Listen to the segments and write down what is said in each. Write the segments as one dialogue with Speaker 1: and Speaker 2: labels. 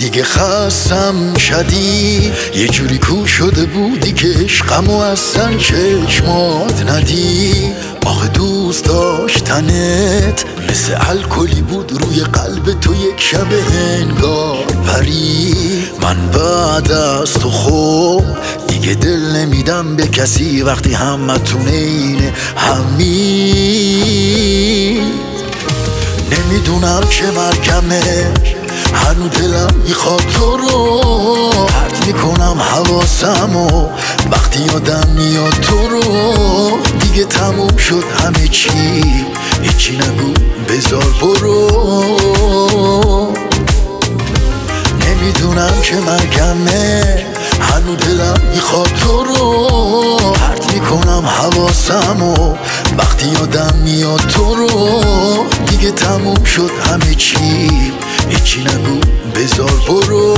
Speaker 1: دیگه خستم شدید، یه جوری کو شده بودی که عشقمو اصلا چشمات ندی. آخه دوست داشتنت مثل الکلی بود روی قلب تو یک شب انگار پری. من بعد از تو خوب دیگه دل نمیدم به کسی وقتی همتون اینه همین. نمیدونم چه مرگمه، هنو دلم میخواد تو رو پرت میکنم حواسمو وقتی یادم میاد تو رو. دیگه تموم شد همه چی، هیچی نگو بذار برو. نمیدونم چه مرگمه، هنو دلم میخواد تو رو پرت میکنم حواسمو وقتی یادم میاد تو رو. دیگه تموم شد همه چی، هیچی نگو بذار برو.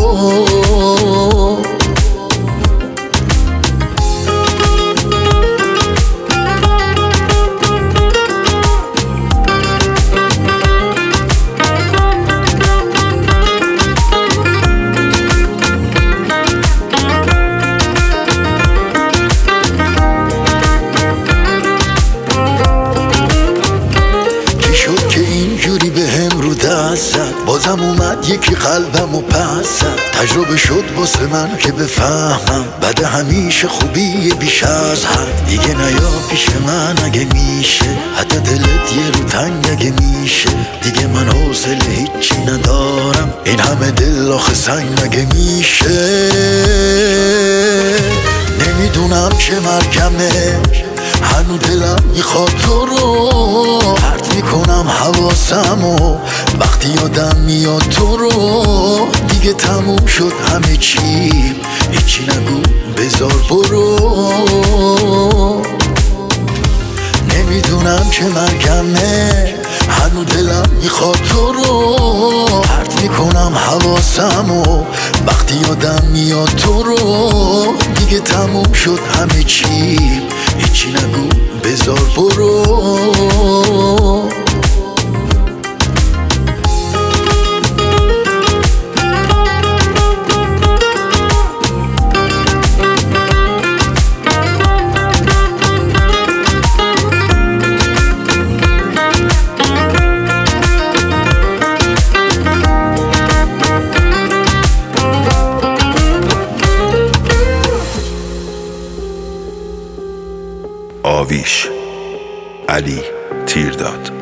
Speaker 1: بازم اومد یکی قلبم و پسد، تجربه شد واسه من که بفهمم بعد همیشه خوبی بیش از حد. دیگه نیا پیش من اگه میشه، حتی دلت یه رو تنگ اگه میشه. دیگه من حوصله هیچی ندارم، این همه دل آخه سنگ اگه میشه. نمیدونم چه مرگمه، هنو دلم میخواد تو رو پرت میکنم حواسمو وقتی یادم میاد تو رو. دیگه تموم شد همه چی، هیچی نگو بذار برو. نمیدونم چه مرگمه، هنو دلم میخواد تو رو پرت میکنم حواسمو وقتی یادم میاد تو رو. دیگه تموم شد همه چی، هیچی نگو بذار برو.
Speaker 2: آویش علی تیرداد.